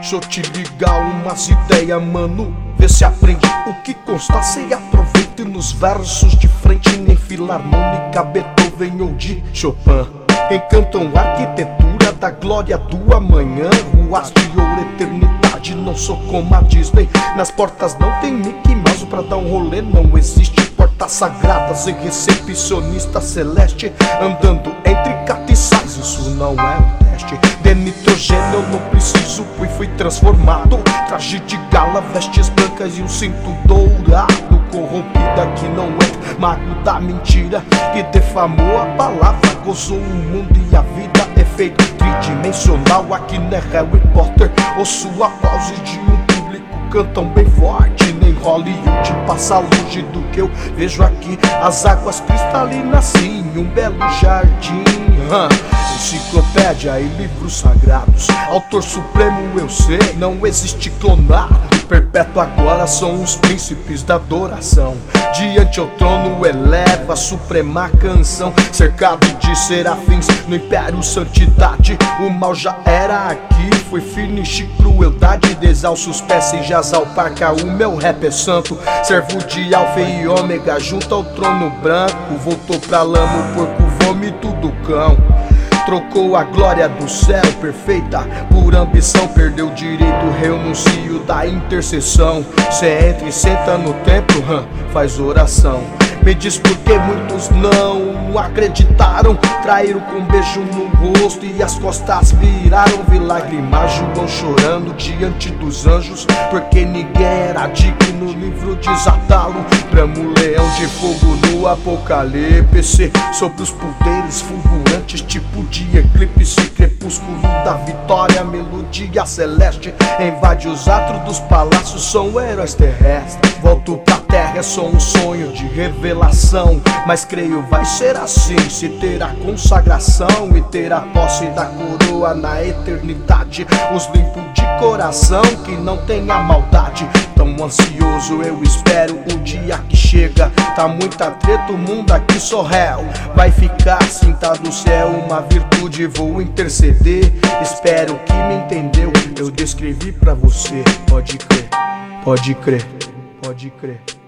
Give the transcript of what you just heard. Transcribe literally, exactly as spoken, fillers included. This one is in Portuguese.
Deixa eu te ligar umas ideias, mano. Vê se aprende o que consta, se aproveita nos versos de frente. Nem filarmônica, Beethoven ou de Chopin encantam a arquitetura da glória do amanhã. Ruas de ouro, eternidade, não sou como a Disney. Nas portas não tem Mickey Mouse pra dar um rolê. Não existe portas sagradas e recepcionista celeste andando entre catiçais. Isso não é um teste de nitrogênio, eu não preciso, pois fui transformado. Traje de gala, vestes brancas e um cinto dourado. Corrompida que não é mago da mentira, que defamou a palavra, gozou o mundo e a vida. Efeito tridimensional, aqui não é Harry Potter ou sua pause de um público cantam bem forte. Nem Hollywood passa longe do que eu vejo aqui. As águas cristalinas sim, um belo jardim. hum. Enciclopédia e livros sagrados, autor supremo eu sei, não existe clonado. Perpétuo agora são os príncipes da adoração. Diante ao trono eleva a suprema canção. Cercado de serafins no império santidade. O mal já era aqui, foi finish crueldade. Desalça os pés sem jasal parca, o meu rap é santo. Servo de alfa e ômega junto ao trono branco. Voltou pra lama o porco vômito do cão. Trocou a glória do céu perfeita por ambição. Perdeu o direito, renuncio da intercessão. Cê entra e senta no templo, hum, faz oração. Me diz por que muitos não acreditaram. Traíram com um beijo no rosto e as costas viraram. Vi lágrimas, João chorando diante dos anjos, porque ninguém era digno, no livro desatá-lo. Bramo leão de fogo no apocalipse, sobre os poderes fulgurantes, tipo de eclipse. Crepúsculo da vitória, melodia celeste invade os atros dos palácios, são heróis terrestres. Volto pra terra, é só um sonho de revelação, mas creio vai ser assim, se ter a consagração e ter a posse da coroa na eternidade. Os limpo de coração que não tem a maldade. Tão ansioso eu espero o dia que chega. Tá muita treta, o mundo aqui só réu. Vai ficar cinta do céu, uma virtude vou interceder. Espero que me entendeu, eu descrevi pra você. Pode crer, pode crer, pode crer.